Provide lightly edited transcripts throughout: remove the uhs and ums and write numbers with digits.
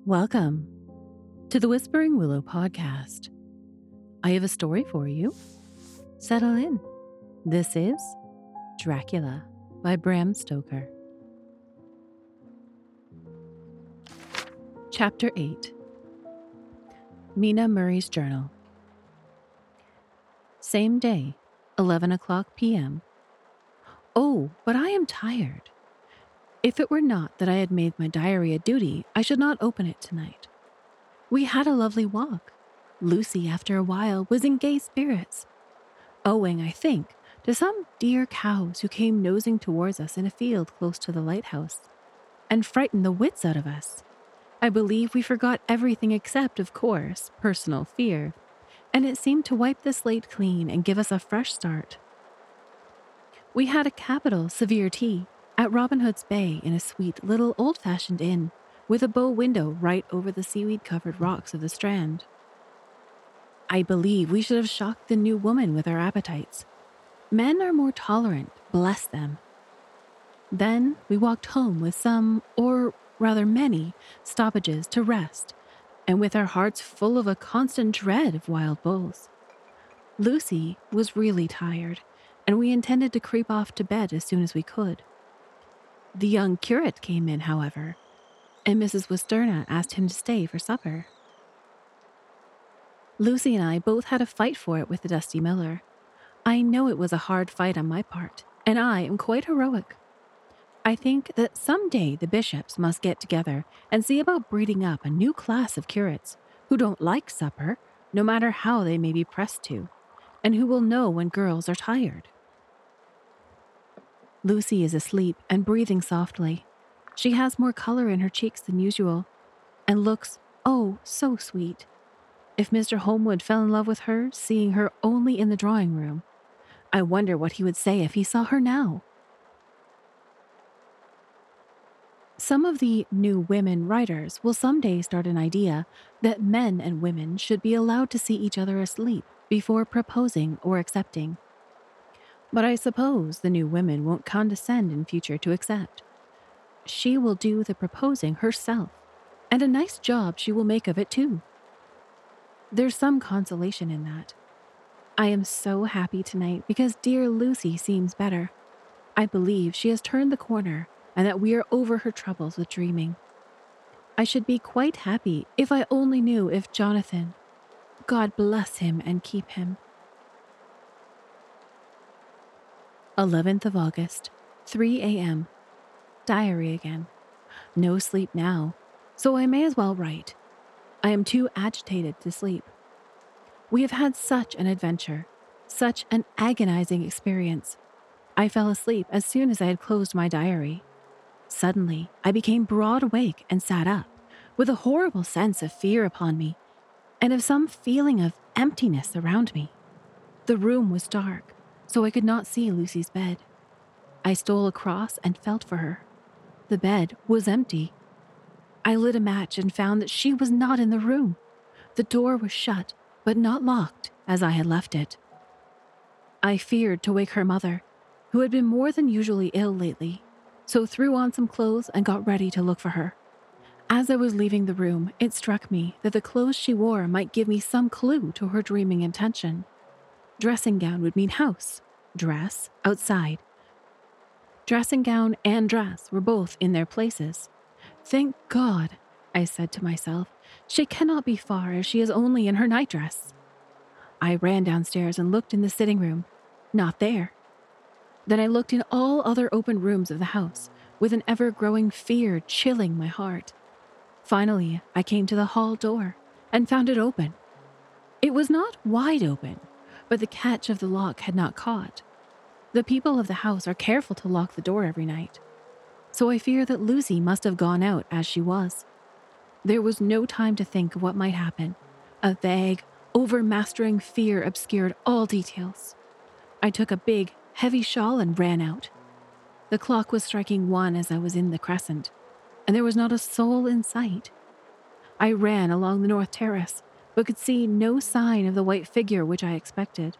Welcome to the Whispering Willow podcast. I have a story for you. Settle in. This is Dracula by Bram Stoker. Chapter 8. Mina Murray's Journal. Same day, 11 o'clock p.m. Oh, but I am tired. If it were not that I had made my diary a duty, I should not open it tonight. We had a lovely walk. Lucy, after a while, was in gay spirits, owing, I think, to some dear cows who came nosing towards us in a field close to the lighthouse, and frightened the wits out of us. I believe we forgot everything except, of course, personal fear, and it seemed to wipe the slate clean and give us a fresh start. We had a capital severe tea at Robin Hood's Bay in a sweet little old-fashioned inn, with a bow window right over the seaweed-covered rocks of the Strand. I believe we should have shocked the new woman with our appetites. Men are more tolerant, bless them. Then we walked home with some, or rather many, stoppages to rest, and with our hearts full of a constant dread of wild bulls. Lucy was really tired, and we intended to creep off to bed as soon as we could. The young curate came in, however, and Mrs. Westerna asked him to stay for supper. Lucy and I both had a fight for it with the dusty miller. I know it was a hard fight on my part, and I am quite heroic. I think that some day the bishops must get together and see about breeding up a new class of curates who don't like supper, no matter how they may be pressed to, and who will know when girls are tired. Lucy is asleep and breathing softly. She has more color in her cheeks than usual, and looks, oh, so sweet. If Mr. Holmwood fell in love with her, seeing her only in the drawing room, I wonder what he would say if he saw her now. Some of the new women writers will someday start an idea that men and women should be allowed to see each other asleep before proposing or accepting. But I suppose the new women won't condescend in future to accept. She will do the proposing herself, and a nice job she will make of it too. There's some consolation in that. I am so happy tonight because dear Lucy seems better. I believe she has turned the corner and that we are over her troubles with dreaming. I should be quite happy if I only knew if Jonathan, God bless him and keep him. 11th of August, 3 a.m. Diary again. No sleep now, so I may as well write. I am too agitated to sleep. We have had such an adventure, such an agonizing experience. I fell asleep as soon as I had closed my diary. Suddenly, I became broad awake and sat up, with a horrible sense of fear upon me, and of some feeling of emptiness around me. The room was dark, so I could not see Lucy's bed. I stole across and felt for her. The bed was empty. I lit a match and found that she was not in the room. The door was shut, but not locked, as I had left it. I feared to wake her mother, who had been more than usually ill lately, so threw on some clothes and got ready to look for her. As I was leaving the room, it struck me that the clothes she wore might give me some clue to her dreaming intention. Dressing gown would mean house, dress, outside. Dressing gown and dress were both in their places. Thank God, I said to myself, she cannot be far if she is only in her nightdress. I ran downstairs and looked in the sitting room. Not there. Then I looked in all other open rooms of the house, with an ever-growing fear chilling my heart. Finally, I came to the hall door and found it open. It was not wide open, but the catch of the lock had not caught. The people of the house are careful to lock the door every night, so I fear that Lucy must have gone out as she was. There was no time to think of what might happen. A vague, overmastering fear obscured all details. I took a big, heavy shawl and ran out. The clock was striking 1 as I was in the crescent, and there was not a soul in sight. I ran along the north terrace, but could see no sign of the white figure which I expected.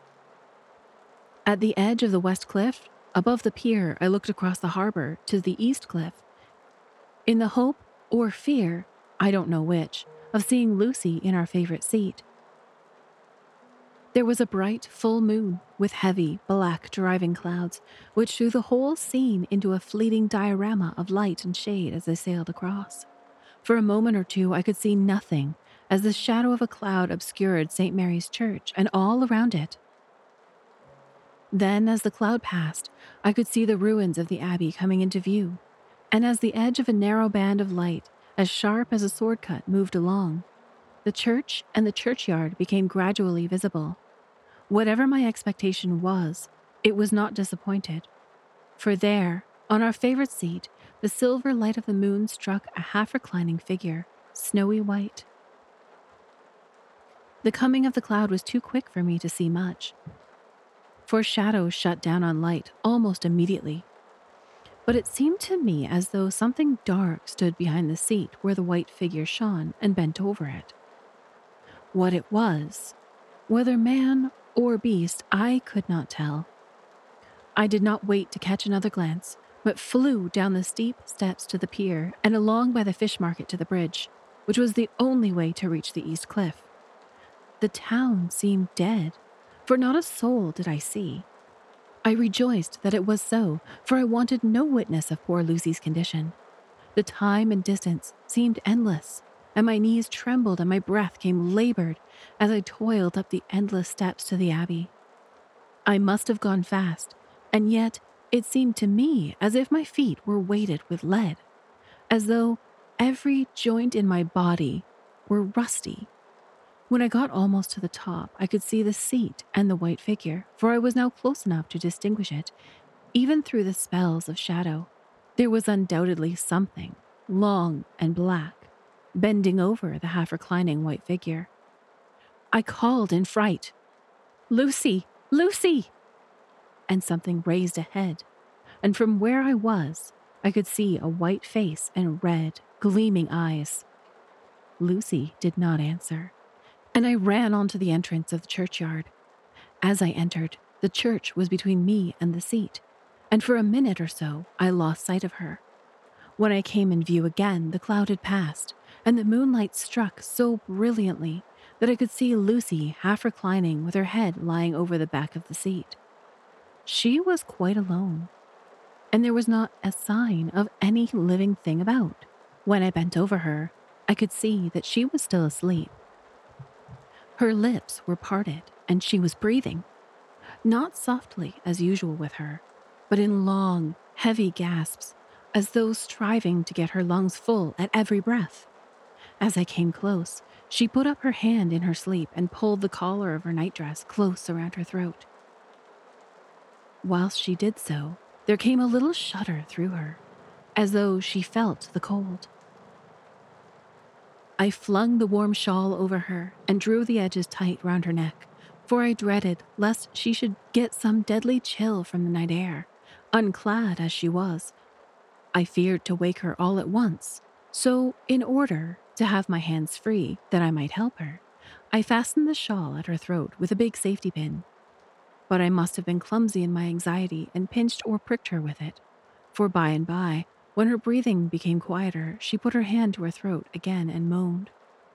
At the edge of the west cliff, above the pier, I looked across the harbor to the east cliff, in the hope or fear I don't know which, of seeing Lucy in our favorite seat. There was a bright, full moon with heavy, black, driving clouds, which threw the whole scene into a fleeting diorama of light and shade as they sailed across. For a moment or two, I could see nothing as the shadow of a cloud obscured St. Mary's Church and all around it. Then, as the cloud passed, I could see the ruins of the abbey coming into view, and as the edge of a narrow band of light, as sharp as a sword cut, moved along, the church and the churchyard became gradually visible. Whatever my expectation was, it was not disappointed. For there, on our favorite seat, the silver light of the moon struck a half-reclining figure, snowy white. The coming of the cloud was too quick for me to see much, for shadows shut down on light almost immediately. But it seemed to me as though something dark stood behind the seat where the white figure shone and bent over it. What it was, whether man or beast, I could not tell. I did not wait to catch another glance, but flew down the steep steps to the pier and along by the fish market to the bridge, which was the only way to reach the East Cliff. The town seemed dead, for not a soul did I see. I rejoiced that it was so, for I wanted no witness of poor Lucy's condition. The time and distance seemed endless, and my knees trembled and my breath came labored as I toiled up the endless steps to the abbey. I must have gone fast, and yet it seemed to me as if my feet were weighted with lead, as though every joint in my body were rusty. When I got almost to the top, I could see the seat and the white figure, for I was now close enough to distinguish it, even through the spells of shadow. There was undoubtedly something, long and black, bending over the half-reclining white figure. I called in fright, "Lucy! Lucy!" And something raised a head, and from where I was, I could see a white face and red, gleaming eyes. Lucy did not answer, and I ran on to the entrance of the churchyard. As I entered, the church was between me and the seat, and for a minute or so I lost sight of her. When I came in view again, the cloud had passed, and the moonlight struck so brilliantly that I could see Lucy half reclining with her head lying over the back of the seat. She was quite alone, and there was not a sign of any living thing about. When I bent over her, I could see that she was still asleep. Her lips were parted, and she was breathing, not softly as usual with her, but in long, heavy gasps, as though striving to get her lungs full at every breath. As I came close, she put up her hand in her sleep and pulled the collar of her nightdress close around her throat. Whilst she did so, there came a little shudder through her, as though she felt the cold. I flung the warm shawl over her and drew the edges tight round her neck, for I dreaded lest she should get some deadly chill from the night air, unclad as she was. I feared to wake her all at once, so in order to have my hands free that I might help her, I fastened the shawl at her throat with a big safety pin. But I must have been clumsy in my anxiety and pinched or pricked her with it, for by and by, when her breathing became quieter, she put her hand to her throat again and moaned.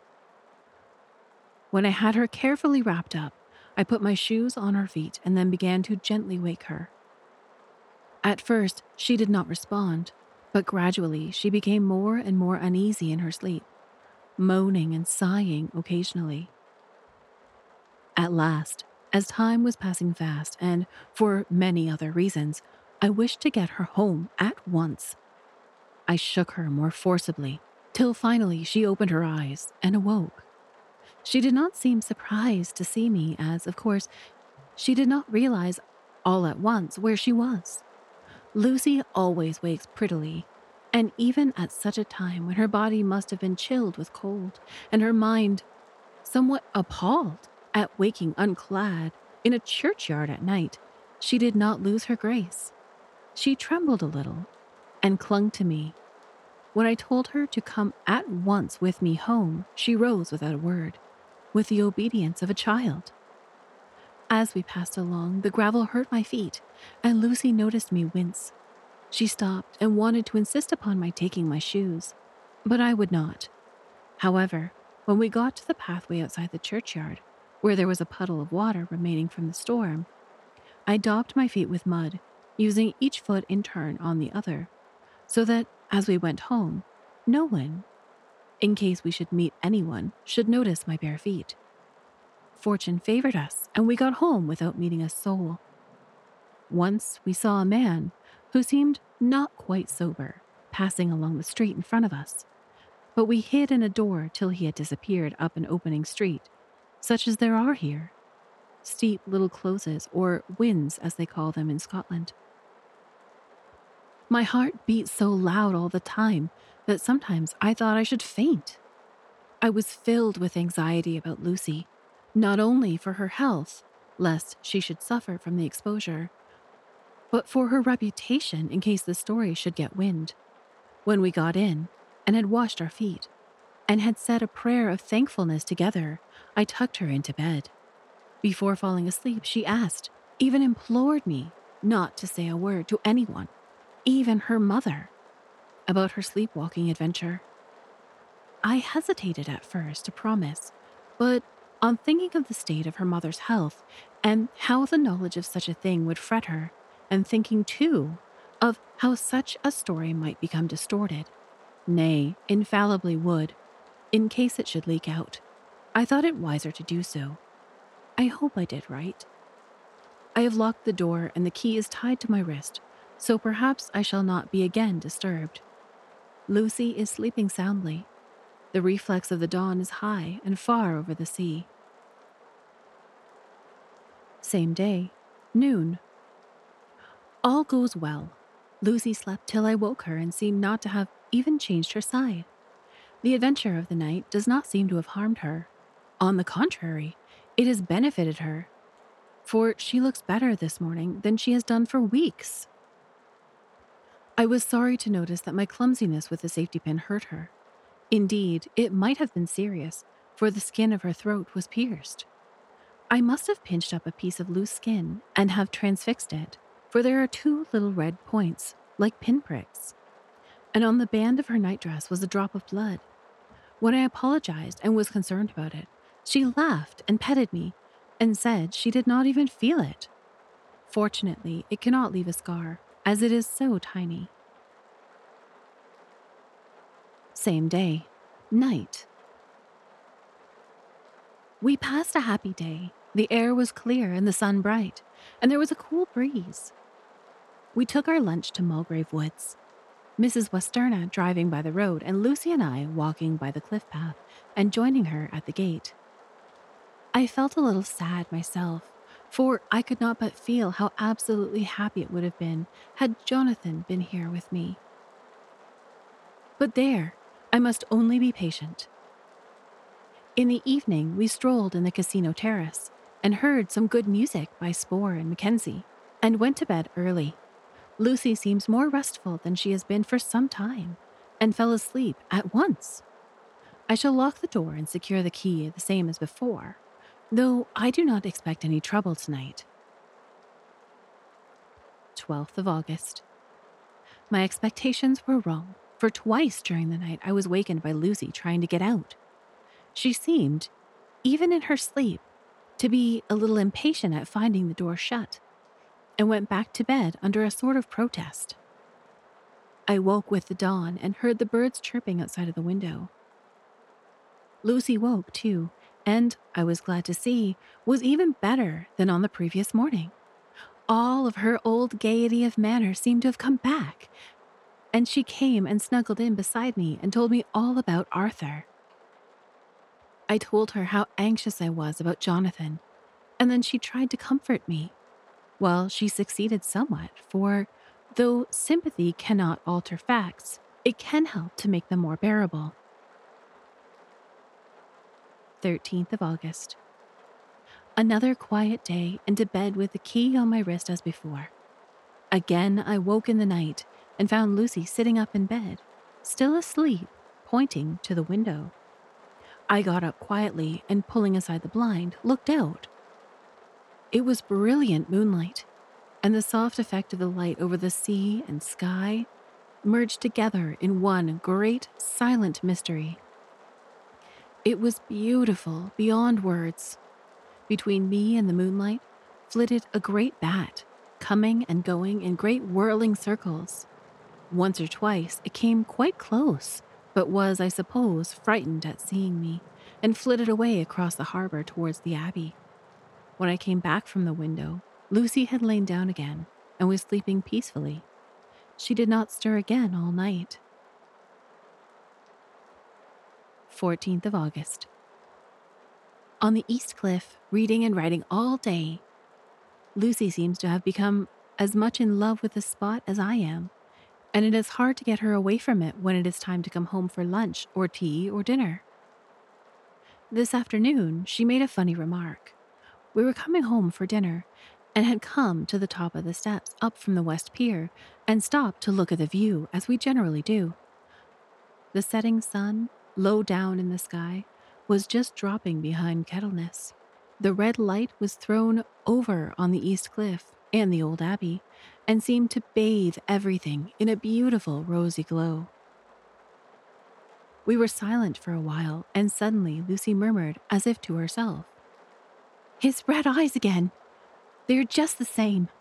When I had her carefully wrapped up, I put my shoes on her feet and then began to gently wake her. At first, she did not respond, but gradually she became more and more uneasy in her sleep, moaning and sighing occasionally. At last, as time was passing fast and, for many other reasons, I wished to get her home at once, I shook her more forcibly, till finally she opened her eyes and awoke. She did not seem surprised to see me as, of course, she did not realize all at once where she was. Lucy always wakes prettily, and even at such a time when her body must have been chilled with cold, and her mind somewhat appalled at waking unclad in a churchyard at night, she did not lose her grace. She trembled a little and clung to me. When I told her to come at once with me home, she rose without a word, with the obedience of a child. As we passed along, the gravel hurt my feet, and Lucy noticed me wince. She stopped and wanted to insist upon my taking my shoes, but I would not. However, when we got to the pathway outside the churchyard, where there was a puddle of water remaining from the storm, I daubed my feet with mud, using each foot in turn on the other, so that, as we went home, no one, in case we should meet anyone, should notice my bare feet. Fortune favored us, and we got home without meeting a soul. Once we saw a man who seemed not quite sober passing along the street in front of us, but we hid in a door till he had disappeared up an opening street, such as there are here, steep little closes, or wynds as they call them in Scotland. My heart beat so loud all the time that sometimes I thought I should faint. I was filled with anxiety about Lucy, not only for her health, lest she should suffer from the exposure, but for her reputation in case the story should get wind. When we got in and had washed our feet and had said a prayer of thankfulness together, I tucked her into bed. Before falling asleep, she asked, even implored me, not to say a word to anyone, even her mother, about her sleepwalking adventure. I hesitated at first to promise, but on thinking of the state of her mother's health and how the knowledge of such a thing would fret her, and thinking, too, of how such a story might become distorted, nay, infallibly would, in case it should leak out, I thought it wiser to do so. I hope I did right. I have locked the door and the key is tied to my wrist, so perhaps I shall not be again disturbed. Lucy is sleeping soundly. The reflex of the dawn is high and far over the sea. Same day, noon. All goes well. Lucy slept till I woke her and seemed not to have even changed her side. The adventure of the night does not seem to have harmed her. On the contrary, it has benefited her, for she looks better this morning than she has done for weeks. I was sorry to notice that my clumsiness with the safety pin hurt her. Indeed, it might have been serious, for the skin of her throat was pierced. I must have pinched up a piece of loose skin and have transfixed it, for there are two little red points, like pinpricks. And on the band of her nightdress was a drop of blood. When I apologized and was concerned about it, she laughed and petted me and said she did not even feel it. Fortunately, it cannot leave a scar, as it is so tiny. Same day, night. We passed a happy day. The air was clear and the sun bright, and there was a cool breeze. We took our lunch to Mulgrave Woods, Mrs. Westerna driving by the road and Lucy and I walking by the cliff path and joining her at the gate. I felt a little sad myself, for I could not but feel how absolutely happy it would have been had Jonathan been here with me. But there, I must only be patient. In the evening, we strolled in the casino terrace and heard some good music by Spohr and Mackenzie, and went to bed early. Lucy seems more restful than she has been for some time, and fell asleep at once. I shall lock the door and secure the key the same as before, though I do not expect any trouble tonight. 12th of August. My expectations were wrong, for twice during the night I was wakened by Lucy trying to get out. She seemed, even in her sleep, to be a little impatient at finding the door shut, and went back to bed under a sort of protest. I woke with the dawn and heard the birds chirping outside of the window. Lucy woke, too, and, I was glad to see, was even better than on the previous morning. All of her old gaiety of manner seemed to have come back, and she came and snuggled in beside me and told me all about Arthur. I told her how anxious I was about Jonathan, and then she tried to comfort me. Well, she succeeded somewhat, for though sympathy cannot alter facts, it can help to make them more bearable. 13th of August. Another quiet day, and to bed with the key on my wrist as before. Again I woke in the night and found Lucy sitting up in bed, still asleep, pointing to the window. I got up quietly and, pulling aside the blind, looked out. It was brilliant moonlight, and the soft effect of the light over the sea and sky merged together in one great silent mystery. It was beautiful beyond words. Between me and the moonlight flitted a great bat, coming and going in great whirling circles. Once or twice it came quite close, but was, I suppose, frightened at seeing me, and flitted away across the harbor towards the abbey. When I came back from the window, Lucy had lain down again and was sleeping peacefully. She did not stir again all night. 14th of August. On the East Cliff, reading and writing all day. Lucy seems to have become as much in love with the spot as I am, and it is hard to get her away from it when it is time to come home for lunch or tea or dinner. This afternoon, she made a funny remark. We were coming home for dinner and had come to the top of the steps up from the West Pier and stopped to look at the view as we generally do. The setting sun, low down in the sky, was just dropping behind Kettleness. The red light was thrown over on the East Cliff and the old abbey and seemed to bathe everything in a beautiful rosy glow. We were silent for a while, and suddenly Lucy murmured as if to herself, "His red eyes again! They're just the same."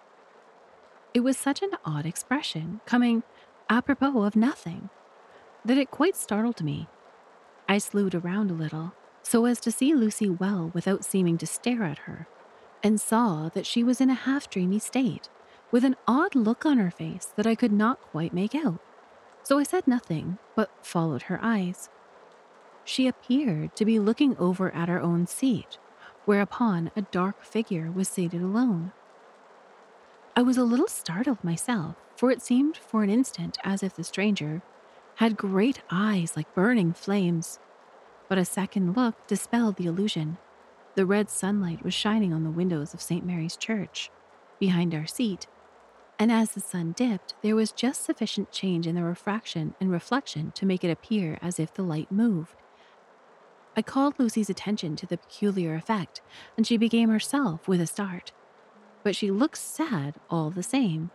It was such an odd expression, coming apropos of nothing, that it quite startled me. I slewed around a little, so as to see Lucy well without seeming to stare at her, and saw that she was in a half-dreamy state, with an odd look on her face that I could not quite make out. So I said nothing, but followed her eyes. She appeared to be looking over at her own seat, whereupon a dark figure was seated alone. I was a little startled myself, for it seemed for an instant as if the stranger had great eyes like burning flames. But a second look dispelled the illusion. The red sunlight was shining on the windows of St. Mary's Church, behind our seat, and as the sun dipped, there was just sufficient change in the refraction and reflection to make it appear as if the light moved. I called Lucy's attention to the peculiar effect, and she became herself with a start. But she looked sad all the same.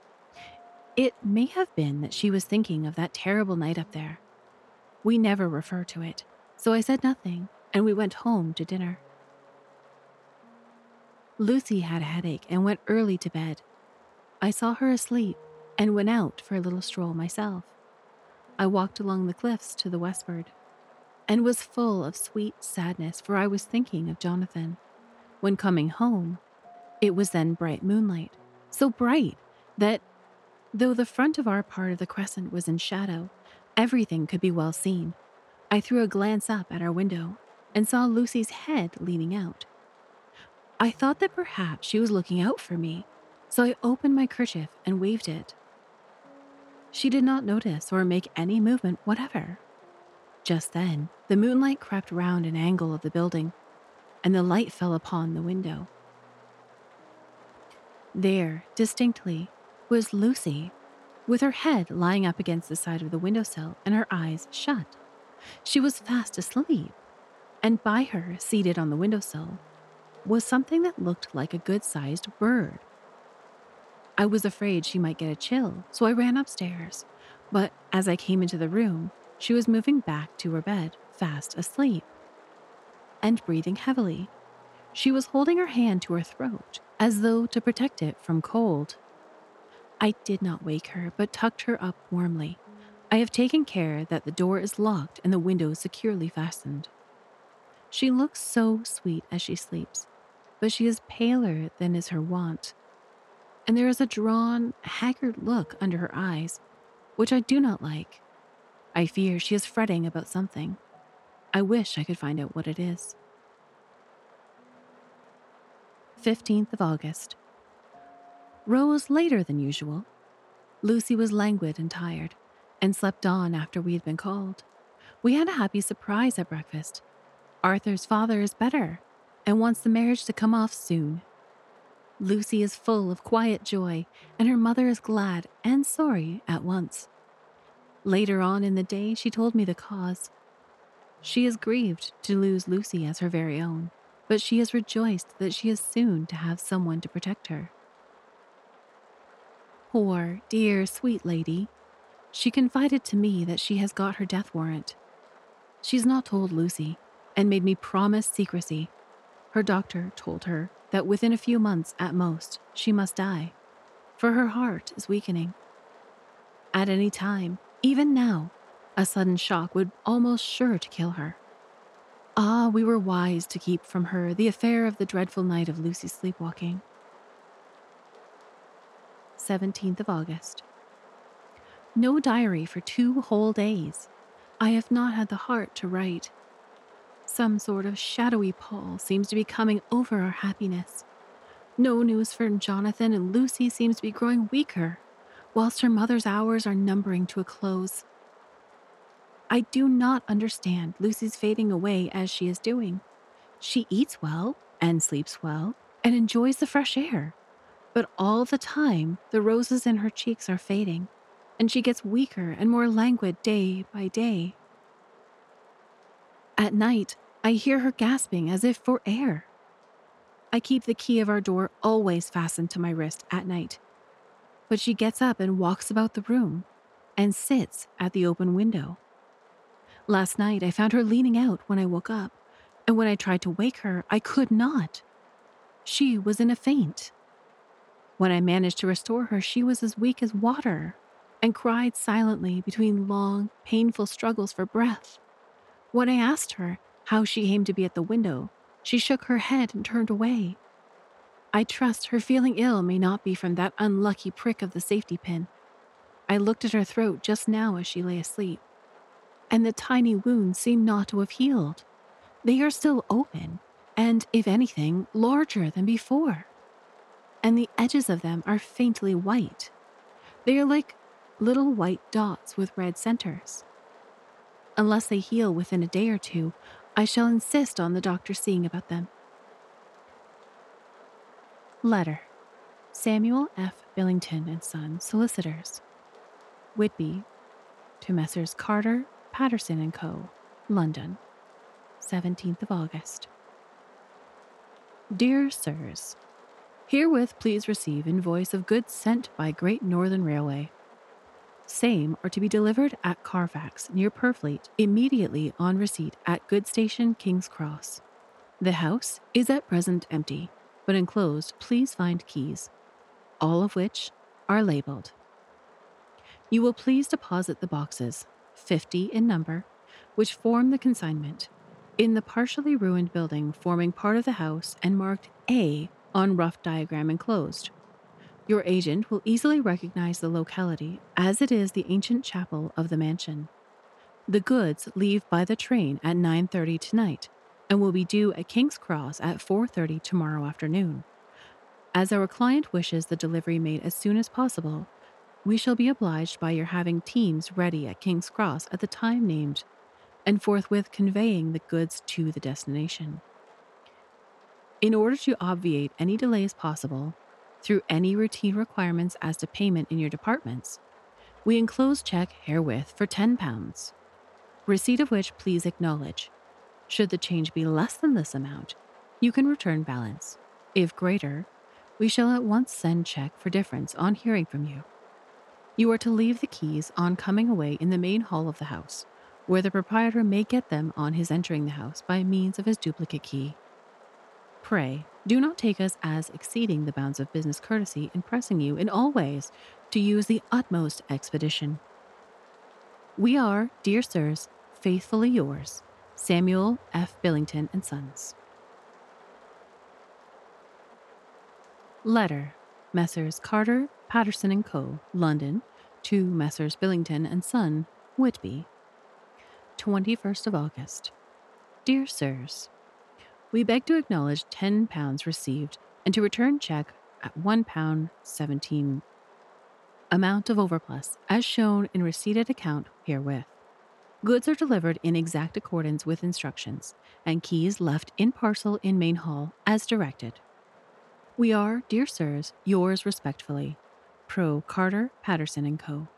It may have been that she was thinking of that terrible night up there. We never refer to it, so I said nothing, and we went home to dinner. Lucy had a headache and went early to bed. I saw her asleep and went out for a little stroll myself. I walked along the cliffs to the westward and was full of sweet sadness, for I was thinking of Jonathan. When coming home, it was then bright moonlight, so bright that, though the front of our part of the crescent was in shadow, everything could be well seen. I threw a glance up at our window and saw Lucy's head leaning out. I thought that perhaps she was looking out for me, so I opened my kerchief and waved it. She did not notice or make any movement whatever. Just then, the moonlight crept round an angle of the building, and the light fell upon the window. There, distinctly, was Lucy, with her head lying up against the side of the windowsill and her eyes shut. She was fast asleep, and by her, seated on the windowsill, was something that looked like a good-sized bird. I was afraid she might get a chill, so I ran upstairs, but as I came into the room, she was moving back to her bed, fast asleep, and breathing heavily. She was holding her hand to her throat, as though to protect it from cold. I did not wake her, but tucked her up warmly. I have taken care that the door is locked and the window securely fastened. She looks so sweet as she sleeps, but she is paler than is her wont, and there is a drawn, haggard look under her eyes, which I do not like. I fear she is fretting about something. I wish I could find out what it is. 15th of August. Rose later than usual. Lucy was languid and tired, and slept on after we had been called. We had a happy surprise at breakfast. Arthur's father is better, and wants the marriage to come off soon. Lucy is full of quiet joy, and her mother is glad and sorry at once. Later on in the day, she told me the cause. She is grieved to lose Lucy as her very own, but she is rejoiced that she is soon to have someone to protect her. Poor, dear, sweet lady. She confided to me that she has got her death warrant. She's not told Lucy and made me promise secrecy. Her doctor told her that within a few months at most, she must die, for her heart is weakening. At any time, even now, a sudden shock would almost sure to kill her. Ah, we were wise to keep from her the affair of the dreadful night of Lucy's sleepwalking. 17th of August. No diary for 2 whole days. I have not had the heart to write. Some sort of shadowy pall seems to be coming over our happiness. No news from Jonathan, and Lucy seems to be growing weaker, whilst her mother's hours are numbering to a close. I do not understand Lucy's fading away as she is doing. She eats well and sleeps well and enjoys the fresh air, but all the time the roses in her cheeks are fading, and she gets weaker and more languid day by day. At night, I hear her gasping as if for air. I keep the key of our door always fastened to my wrist at night, but she gets up and walks about the room and sits at the open window. Last night, I found her leaning out when I woke up, and when I tried to wake her, I could not. She was in a faint. When I managed to restore her, she was as weak as water and cried silently between long, painful struggles for breath. When I asked her how she came to be at the window, she shook her head and turned away. I trust her feeling ill may not be from that unlucky prick of the safety pin. I looked at her throat just now as she lay asleep, and the tiny wounds seem not to have healed. They are still open, and, if anything, larger than before. And the edges of them are faintly white. They are like little white dots with red centers. Unless they heal within a day or two, I shall insist on the doctor seeing about them. Letter. Samuel F. Billington and Son, Solicitors. Whitby, to Messrs. Carter, Patterson and Co., London, 17th of August. Dear Sirs, herewith please receive invoice of goods sent by Great Northern Railway. Same are to be delivered at Carfax, near Purfleet, immediately on receipt at Goods Station, King's Cross. The house is at present empty, but enclosed please find keys, all of which are labeled. You will please deposit the boxes, 50 in number, which form the consignment, in the partially ruined building forming part of the house and marked A on rough diagram enclosed. Your agent will easily recognize the locality, as it is the ancient chapel of the mansion. The goods leave by the train at 9:30 tonight and will be due at King's Cross at 4:30 tomorrow afternoon. As our client wishes the delivery made as soon as possible, we shall be obliged by your having teams ready at King's Cross at the time named, and forthwith conveying the goods to the destination. In order to obviate any delays possible, through any routine requirements as to payment in your departments, we enclose check herewith for £10, receipt of which please acknowledge. Should the change be less than this amount, you can return balance. If greater, we shall at once send check for difference on hearing from you. You are to leave the keys on coming away in the main hall of the house, where the proprietor may get them on his entering the house by means of his duplicate key. Pray, do not take us as exceeding the bounds of business courtesy in pressing you in all ways to use the utmost expedition. We are, dear sirs, faithfully yours, Samuel F. Billington and Sons. Letter. Messrs. Carter, Patterson and Co., London, to Messrs. Billington and Son, Whitby, 21st of August. Dear Sirs, we beg to acknowledge £10 received and to return check at £1.17, amount of overplus, as shown in receipted account herewith. Goods are delivered in exact accordance with instructions, and keys left in parcel in main hall as directed. We are, dear sirs, yours respectfully, Pro Carter, Patterson and Co.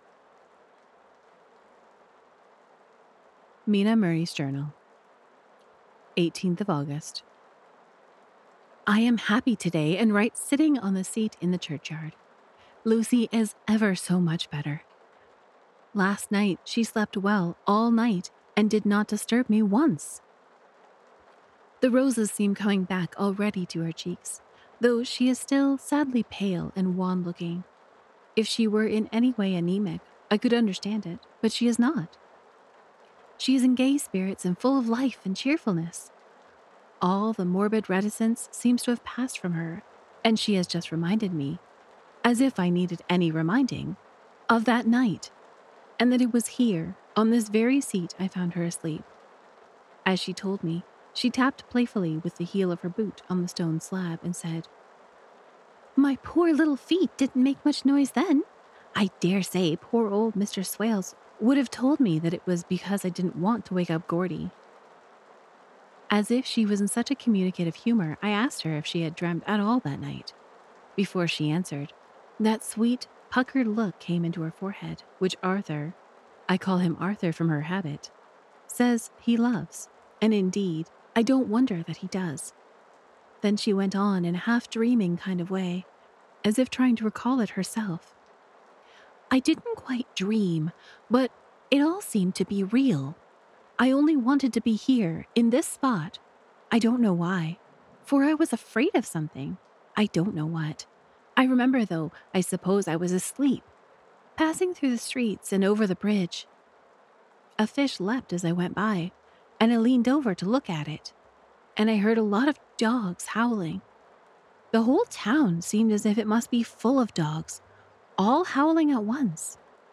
Mina Murray's Journal, 18th of August. I am happy today and write sitting on the seat in the churchyard. Lucy is ever so much better. Last night she slept well all night and did not disturb me once. The roses seem coming back already to her cheeks, though she is still sadly pale and wan-looking. If she were in any way anemic, I could understand it, but she is not. She is in gay spirits and full of life and cheerfulness. All the morbid reticence seems to have passed from her, and she has just reminded me, as if I needed any reminding, of that night, and that it was here, on this very seat, I found her asleep. As she told me, she tapped playfully with the heel of her boot on the stone slab and said, "My poor little feet didn't make much noise then. I dare say poor old Mr. Swales would have told me that it was because I didn't want to wake up Gordy." As if she was in such a communicative humor, I asked her if she had dreamt at all that night. Before she answered, that sweet, puckered look came into her forehead, which Arthur, I call him Arthur from her habit, says he loves, and indeed, I don't wonder that he does. Then she went on in a half-dreaming kind of way, as if trying to recall it herself. "I didn't quite dream, but it all seemed to be real. I only wanted to be here, in this spot. I don't know why, for I was afraid of something. I don't know what. I remember, though, I suppose I was asleep, passing through the streets and over the bridge. A fish leapt as I went by, and I leaned over to look at it, and I heard a lot of dogs howling. The whole town seemed as if it must be full of dogs, all howling at once.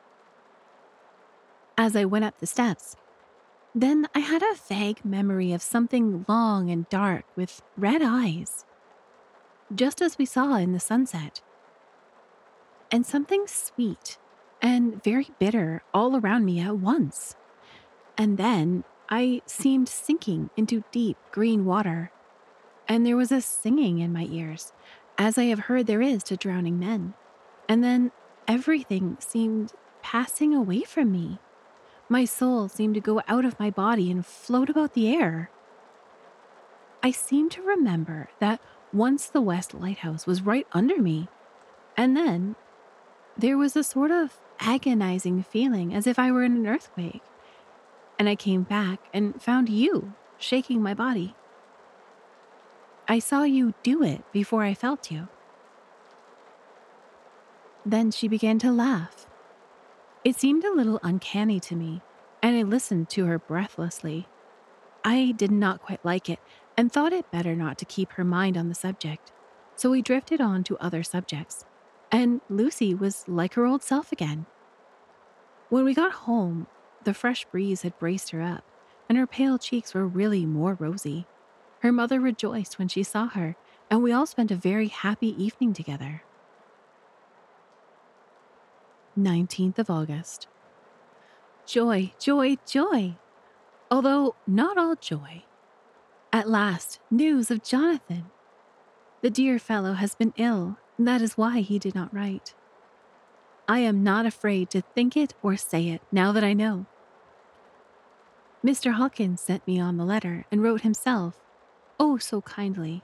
As I went up the steps, then I had a vague memory of something long and dark with red eyes, just as we saw in the sunset, and something sweet and very bitter all around me at once. And then I seemed sinking into deep green water, and there was a singing in my ears, as I have heard there is to drowning men. And then everything seemed passing away from me. My soul seemed to go out of my body and float about the air. I seem to remember that once the West Lighthouse was right under me, and then there was a sort of agonizing feeling as if I were in an earthquake, and I came back and found you shaking my body. I saw you do it before I felt you." Then she began to laugh. It seemed a little uncanny to me, and I listened to her breathlessly. I did not quite like it and thought it better not to keep her mind on the subject, so we drifted on to other subjects, and Lucy was like her old self again. When we got home, the fresh breeze had braced her up, and her pale cheeks were really more rosy. Her mother rejoiced when she saw her, and we all spent a very happy evening together. 19th of August. Joy, joy, joy! Although not all joy. At last, news of Jonathan. The dear fellow has been ill, and that is why he did not write. I am not afraid to think it or say it now that I know. Mr. Hawkins sent me on the letter and wrote himself, oh so kindly.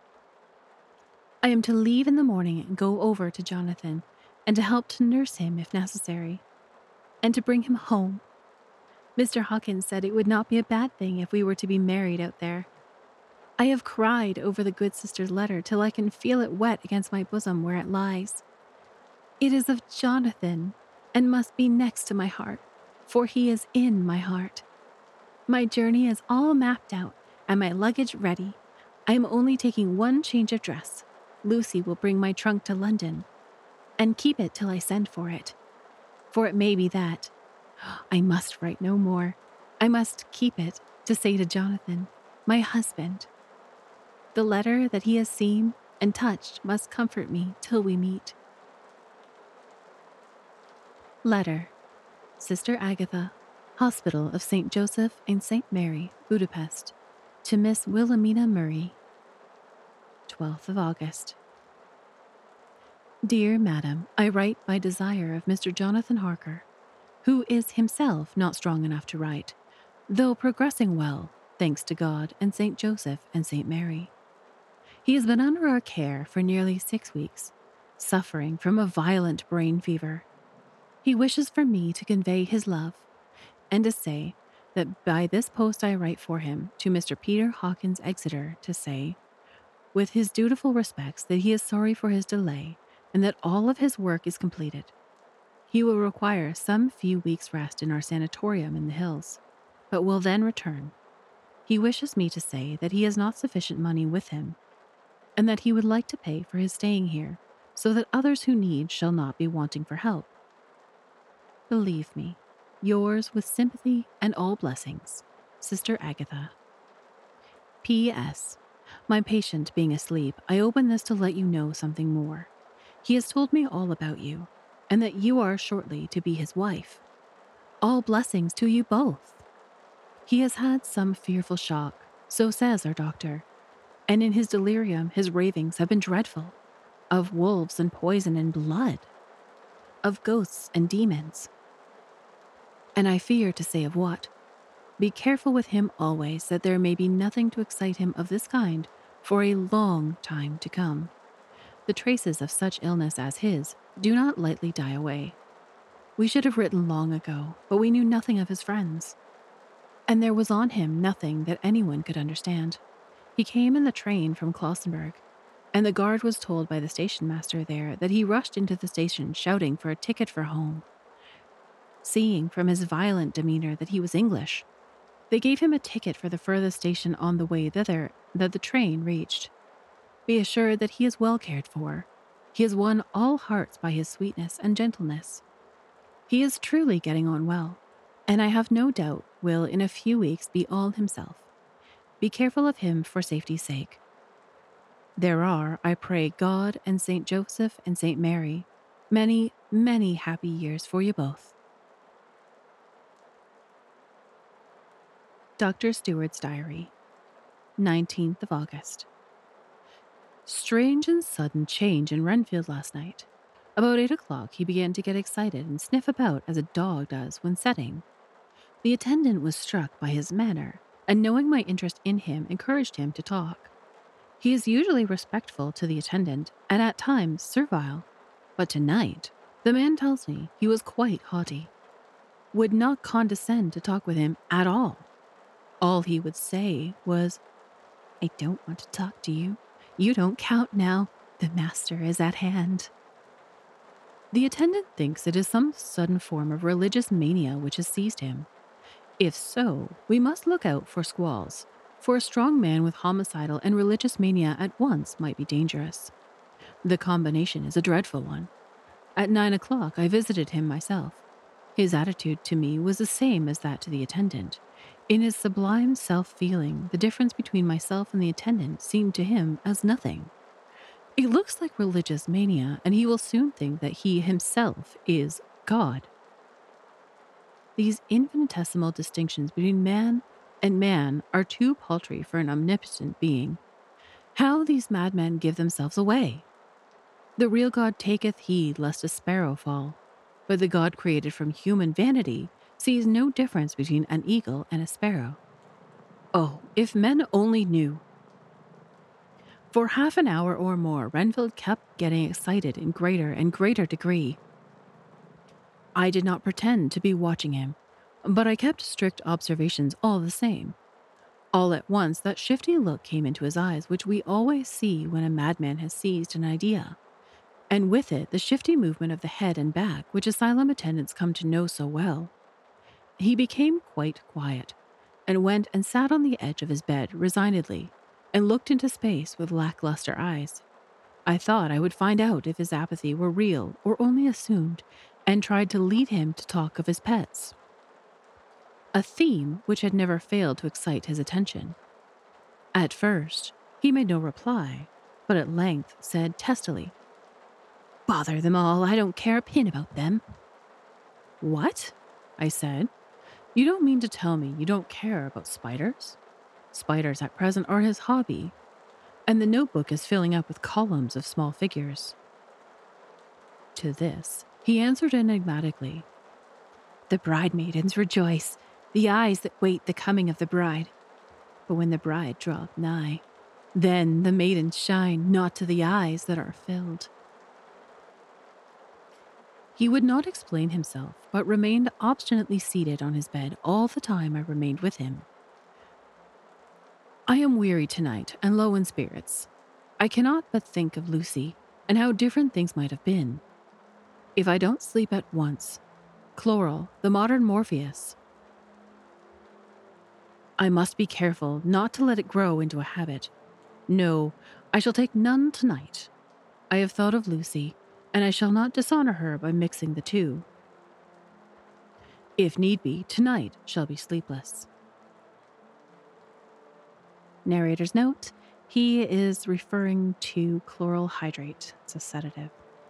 I am to leave in the morning and go over to Jonathan, and to help to nurse him if necessary, and to bring him home. Mr. Hawkins said it would not be a bad thing if we were to be married out there. I have cried over the good sister's letter till I can feel it wet against my bosom where it lies. It is of Jonathan, and must be next to my heart, for he is in my heart. My journey is all mapped out, and my luggage ready. I am only taking one change of dress. Lucy will bring my trunk to London, and keep it till I send for it. For it may be that I must write no more. I must keep it to say to Jonathan, my husband. The letter that he has seen and touched must comfort me till we meet. Letter. Sister Agatha, Hospital of St. Joseph and St. Mary, Budapest, to Miss Wilhelmina Murray. 12th of August. Dear Madam, I write by desire of Mr. Jonathan Harker, who is himself not strong enough to write, though progressing well, thanks to God and St. Joseph and St. Mary. He has been under our care for nearly 6 weeks, suffering from a violent brain fever. He wishes for me to convey his love, and to say that by this post I write for him to Mr. Peter Hawkins Exeter to say, with his dutiful respects, that he is sorry for his delay and that all of his work is completed. He will require some few weeks' rest in our sanatorium in the hills, but will then return. He wishes me to say that he has not sufficient money with him, and that he would like to pay for his staying here, so that others who need shall not be wanting for help. Believe me, yours with sympathy and all blessings, Sister Agatha. P.S. My patient being asleep, I open this to let you know something more. He has told me all about you, and that you are shortly to be his wife. All blessings to you both. He has had some fearful shock, so says our doctor, and in his delirium his ravings have been dreadful, of wolves and poison and blood, of ghosts and demons. And I fear to say of what. Be careful with him always, that there may be nothing to excite him of this kind for a long time to come. The traces of such illness as his do not lightly die away. We should have written long ago, but we knew nothing of his friends. And there was on him nothing that anyone could understand. He came in the train from Klausenburg, and the guard was told by the station master there that he rushed into the station shouting for a ticket for home. Seeing from his violent demeanor that he was English, they gave him a ticket for the furthest station on the way thither that the train reached. Be assured that he is well cared for. He has won all hearts by his sweetness and gentleness. He is truly getting on well, and I have no doubt will in a few weeks be all himself. Be careful of him for safety's sake. There are, I pray God and St. Joseph and St. Mary, many, many happy years for you both. Dr. Stewart's Diary, 19th of August. Strange and sudden change in Renfield last night. About 8 o'clock he began to get excited and sniff about as a dog does when setting. The attendant was struck by his manner, and knowing my interest in him, encouraged him to talk. He is usually respectful to the attendant, and at times servile, but tonight, the man tells me he was quite haughty. Would not condescend to talk with him at all. All he would say was, "I don't want to talk to you. You don't count now. The master is at hand." The attendant thinks it is some sudden form of religious mania which has seized him. If so, we must look out for squalls, for a strong man with homicidal and religious mania at once might be dangerous. The combination is a dreadful one. At 9 o'clock I visited him myself. His attitude to me was the same as that to the attendant. In his sublime self-feeling, the difference between myself and the attendant seemed to him as nothing. It looks like religious mania, and he will soon think that he himself is God. These infinitesimal distinctions between man and man are too paltry for an omnipotent being. How these madmen give themselves away! The real God taketh heed lest a sparrow fall, but the God created from human vanity sees no difference between an eagle and a sparrow. Oh, if men only knew! For half an hour or more, Renfield kept getting excited in greater and greater degree. I did not pretend to be watching him, but I kept strict observations all the same. All at once that shifty look came into his eyes which we always see when a madman has seized an idea, and with it the shifty movement of the head and back which asylum attendants come to know so well. He became quite quiet, and went and sat on the edge of his bed resignedly, and looked into space with lackluster eyes. I thought I would find out if his apathy were real or only assumed, and tried to lead him to talk of his pets, a theme which had never failed to excite his attention. At first, he made no reply, but at length said testily, "Bother them all, I don't care a pin about them." "What?" I said. "You don't mean to tell me you don't care about spiders?" Spiders at present are his hobby, and the notebook is filling up with columns of small figures. To this, he answered enigmatically, "The bridemaidens rejoice, the eyes that wait the coming of the bride. But when the bride draweth nigh, then the maidens shine not to the eyes that are filled." He would not explain himself, but remained obstinately seated on his bed all the time I remained with him. I am weary tonight and low in spirits. I cannot but think of Lucy and how different things might have been. If I don't sleep at once, chloral, the modern Morpheus, I must be careful not to let it grow into a habit. No, I shall take none tonight. I have thought of Lucy, and I shall not dishonor her by mixing the two. If need be, tonight shall be sleepless. Narrator's note, he is referring to chloral hydrate. It's a sedative.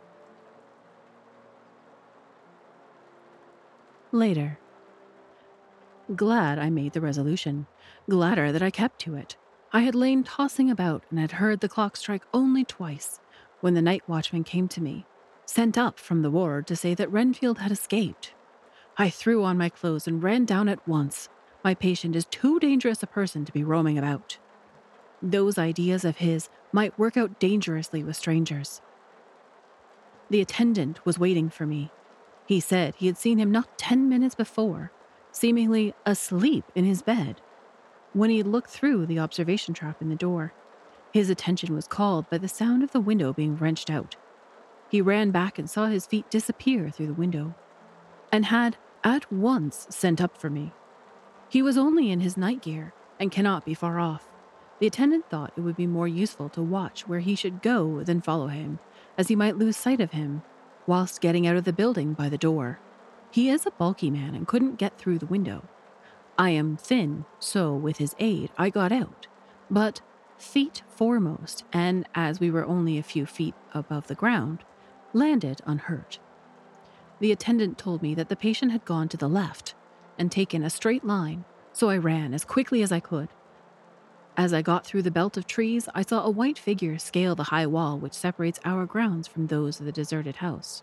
Later. Glad I made the resolution. Gladder that I kept to it. I had lain tossing about and had heard the clock strike only twice when the night watchman came to me, sent up from the ward to say that Renfield had escaped. I threw on my clothes and ran down at once. My patient is too dangerous a person to be roaming about. Those ideas of his might work out dangerously with strangers. The attendant was waiting for me. He said he had seen him not 10 minutes before, seemingly asleep in his bed, when he looked through the observation trap in the door. His attention was called by the sound of the window being wrenched out. He ran back and saw his feet disappear through the window, and had at once sent up for me. He was only in his night gear and cannot be far off. The attendant thought it would be more useful to watch where he should go than follow him, as he might lose sight of him whilst getting out of the building by the door. He is a bulky man and couldn't get through the window. I am thin, so with his aid I got out, but feet foremost, and as we were only a few feet above the ground, landed unhurt. The attendant told me that the patient had gone to the left and taken a straight line, so I ran as quickly as I could. As I got through the belt of trees, I saw a white figure scale the high wall which separates our grounds from those of the deserted house.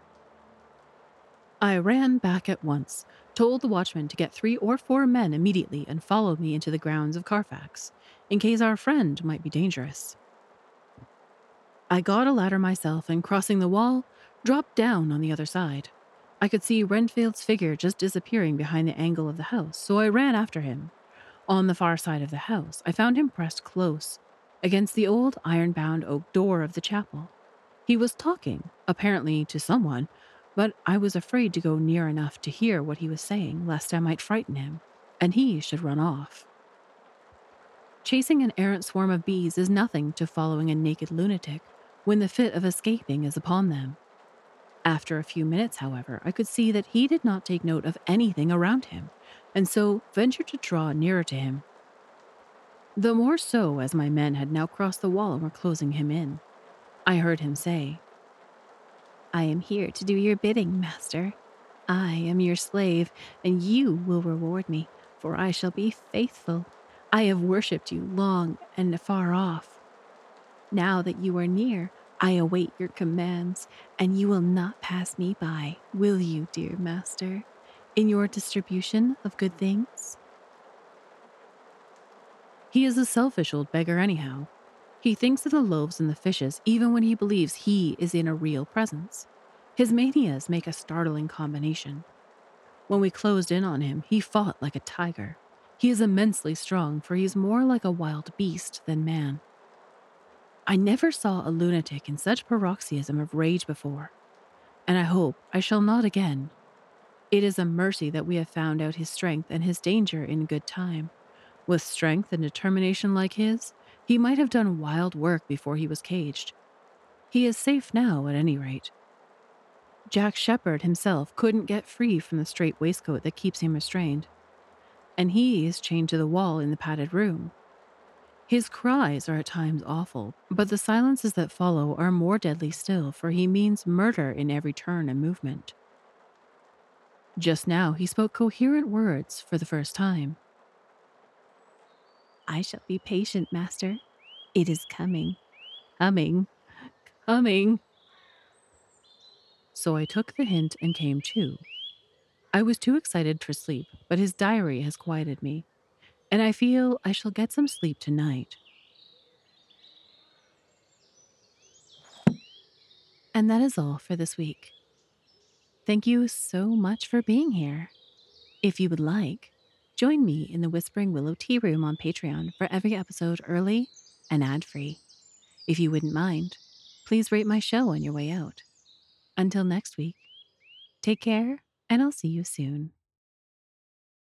I ran back at once, told the watchman to get 3 or 4 men immediately and followed me into the grounds of Carfax, in case our friend might be dangerous. I got a ladder myself and, crossing the wall, dropped down on the other side. I could see Renfield's figure just disappearing behind the angle of the house, so I ran after him. On the far side of the house, I found him pressed close against the old iron-bound oak door of the chapel. He was talking, apparently to someone, but I was afraid to go near enough to hear what he was saying, lest I might frighten him, and he should run off. Chasing an errant swarm of bees is nothing to following a naked lunatic when the fit of escaping is upon them. After a few minutes, however, I could see that he did not take note of anything around him, and so ventured to draw nearer to him. The more so as my men had now crossed the wall and were closing him in. I heard him say, "I am here to do your bidding, master. I am your slave, and you will reward me, for I shall be faithful. I have worshipped you long and far off. Now that you are near, I await your commands, and you will not pass me by, will you, dear master, in your distribution of good things?" He is a selfish old beggar anyhow. He thinks of the loaves and the fishes even when he believes he is in a real presence. His manias make a startling combination. When we closed in on him, he fought like a tiger. He is immensely strong, for he is more like a wild beast than man. I never saw a lunatic in such paroxysm of rage before, and I hope I shall not again. It is a mercy that we have found out his strength and his danger in good time. With strength and determination like his, he might have done wild work before he was caged. He is safe now, at any rate. Jack Shepherd himself couldn't get free from the strait waistcoat that keeps him restrained, and he is chained to the wall in the padded room. His cries are at times awful, but the silences that follow are more deadly still, for he means murder in every turn and movement. Just now he spoke coherent words for the first time. "I shall be patient, master. It is coming, coming, coming." So I took the hint and came too. I was too excited for sleep, but his diary has quieted me, and I feel I shall get some sleep tonight. And that is all for this week. Thank you so much for being here. If you would like, join me in the Whispering Willow Tea Room on Patreon for every episode early and ad free. If you wouldn't mind, please rate my show on your way out. Until next week, take care, and I'll see you soon.